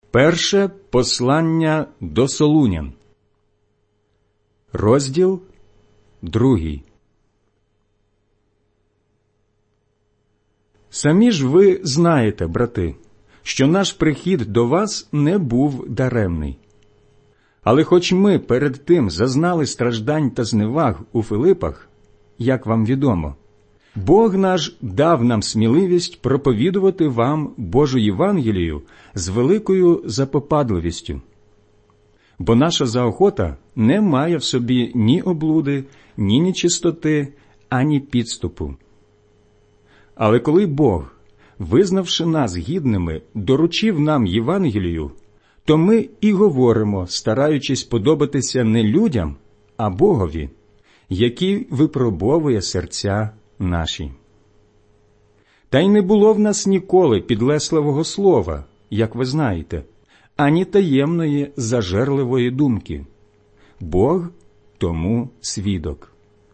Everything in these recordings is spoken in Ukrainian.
Перше послання до Солунян, розділ 2. Самі ж ви знаєте, брати, що наш прихід до вас не був даремний. Але хоч ми перед тим зазнали страждань та зневаг у Филипах, як вам відомо, Бог наш дав нам сміливість проповідувати вам Божу Євангелію з великою запопадливістю. Бо наша заохота не має в собі ні облуди, ні нечистоти, ані підступу. Але коли Бог, визнавши нас гідними, доручив нам Євангелію, то ми і говоримо, стараючись подобатися не людям, а Богові, який випробовує серця наші. Та й не було в нас ніколи підлесливого слова, як ви знаєте, ані таємної зажерливої думки. Бог тому свідок.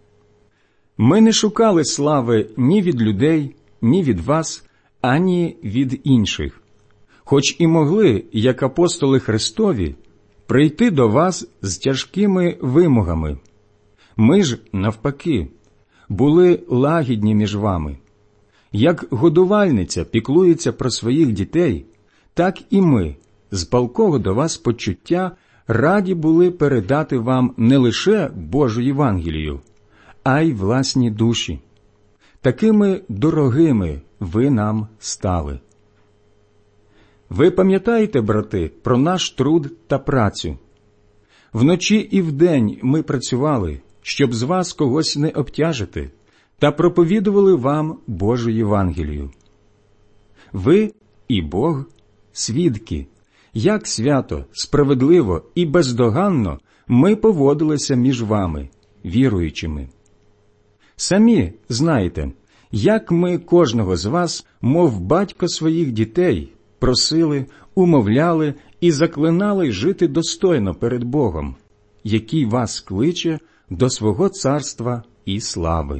Ми не шукали слави ні від людей, ні від вас, ані від інших, хоч і могли, як апостоли Христові, прийти до вас з тяжкими вимогами. Ми ж, навпаки, були лагідні між вами. Як годувальниця піклується про своїх дітей, так і ми, з палкого до вас почуття, раді були передати вам не лише Божу Євангелію, а й власні душі. Такими дорогими ви нам стали. Ви пам'ятаєте, брати, про наш труд та працю? Вночі і вдень ми працювали, щоб з вас когось не обтяжити, та проповідували вам Божу Євангелію. Ви і Бог – свідки, як свято, справедливо і бездоганно ми поводилися між вами, віруючими. Самі знаєте, як ми кожного з вас, мов батько своїх дітей, просили, умовляли і заклинали жити достойно перед Богом, який вас кличе до свого царства і слави.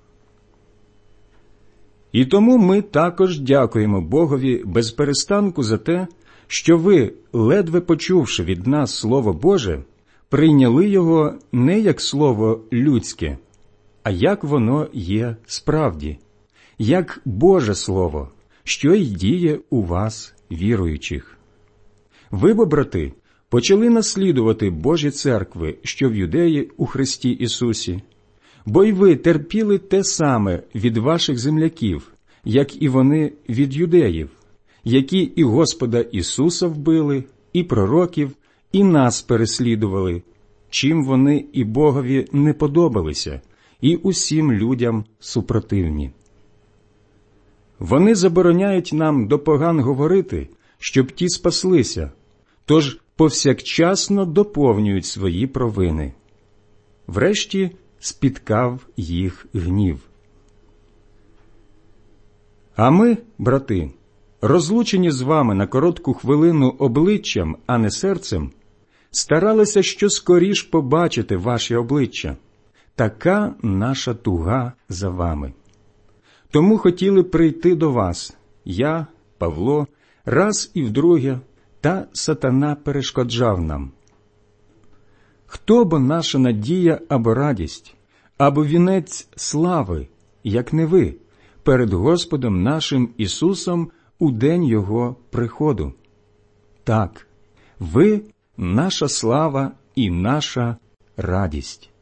І тому ми також дякуємо Богові без перестанку за те, що ви, ледве почувши від нас Слово Боже, прийняли його не як слово людське, а як воно є справді, як Боже Слово, що й діє у вас, віруючих. Ви, бо, брати, почали наслідувати Божі церкви, що в Юдеї у Христі Ісусі, бо й ви терпіли те саме від ваших земляків, як і вони від юдеїв, які і Господа Ісуса вбили, і пророків, і нас переслідували, чим вони і Богові не подобалися, і усім людям супротивні. Вони забороняють нам до поган говорити, щоб ті спаслися, тож повсякчасно доповнюють свої провини. Врешті спіткав їх гнів. А ми, брати, розлучені з вами на коротку хвилину обличчям, а не серцем, старалися що скоріш побачити ваші обличчя. Така наша туга за вами. Тому хотіли прийти до вас, я, Павло, раз і вдруге, та сатана перешкоджав нам. Хто бо наша надія або радість, або вінець слави, як не ви, перед Господом нашим Ісусом у день Його приходу? Так, ви – наша слава і наша радість.